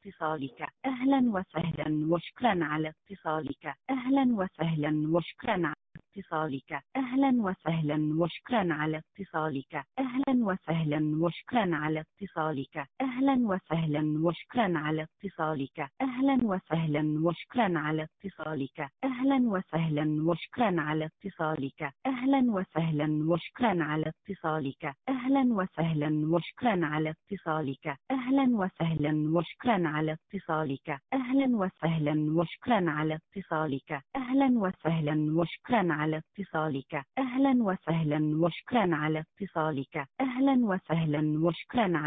اتصالك. أهلا وسهلا وشكرا على اتصالك. أهلا وسهلا وشكرا على اتصالك. أهلا وسهلا وشكرا على اتصالك. أهلا وسهلا وشكرا على اتصالك. أهلا وسهلا وشكرا على اتصالك. أهلا وسهلا وشكرا على اتصالك. أهلا وسهلا وشكرا على اتصالك. أهلا وسهلا وشكرا على اتصالك. أهلا وسهلا وشكرا على اتصالك. أهلا وسهلا وشكرا على اتصالك. أهلا وسهلا وشكرا على اتصالك. أهلا وسهلا وشكرا على اتصالك. أهلا وسهلا وشكرا على اتصالك. أهلا وسهلا وشكرا